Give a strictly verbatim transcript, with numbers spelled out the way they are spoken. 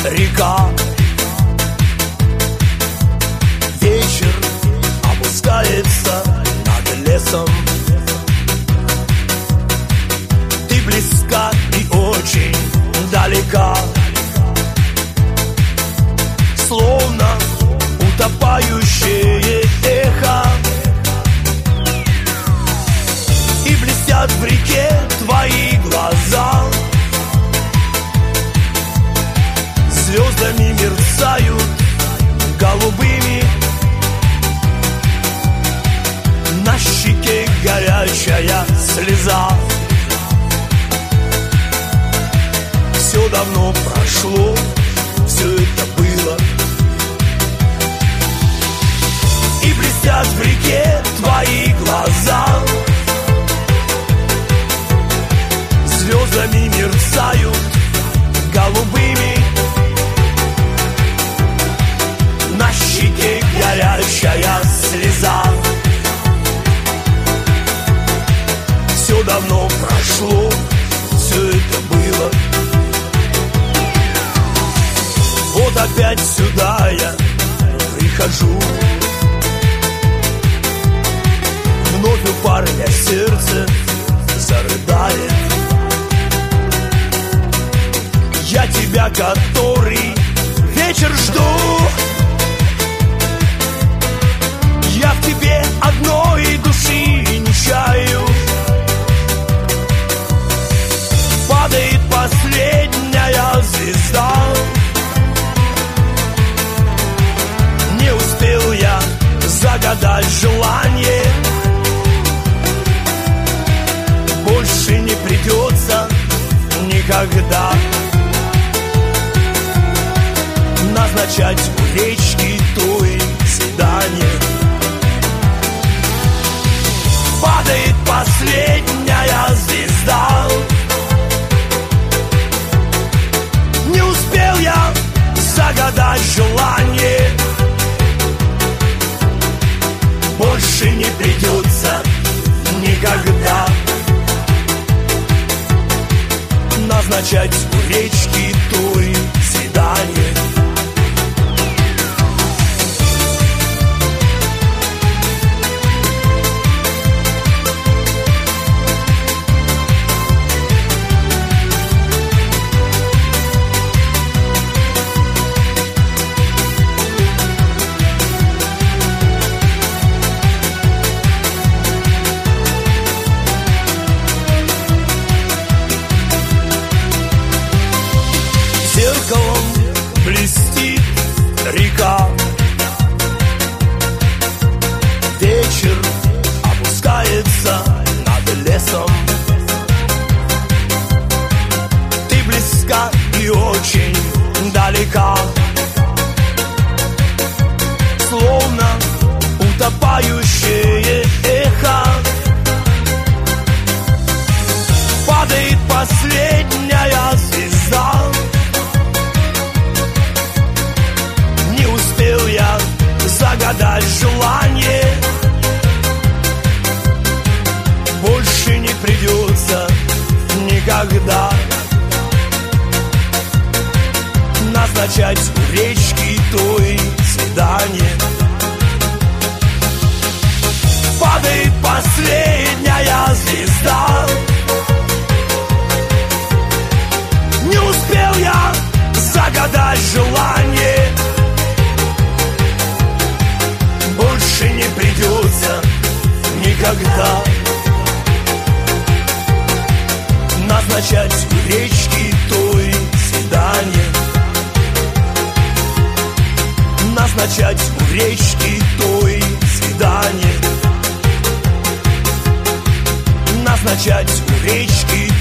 река. Вечер опускается над лесом. Ты близка и очень далека, словно утопающее эхо. И блестят в реке твои глаза, звездами мерцают голубыми. На щеке горячая слеза. Все давно прошло, все это было. И блестят в реке твои глаза, звездами мерцают голубыми. На щеке горячая слеза. Все давно прошло, все это было. Вот опять сюда я прихожу. Вновь у парня сердце зарыдает. Я тебя который вечер жду. Я в тебе одной души не чаю. Падает последняя звезда. Не успел я загадать желание. Больше не придется никогда назначать у речки той свидание. Падает последняя звезда. Не успел я загадать желание. Больше не придется никогда назначать у речки той свидание. Зеркалом блестит река. Вечер опускается над лесом. Ты близка и очень далека, словно утопающее эхо. Падает последняя звезда. Не успел я загадать желание. Больше не придется никогда назначать у речки той свидание. Падает последняя звезда. Не успел я загадать желание. Больше не придется никогда назначать у речки той свидание. Назначать у речки той свидание. Назначать у речки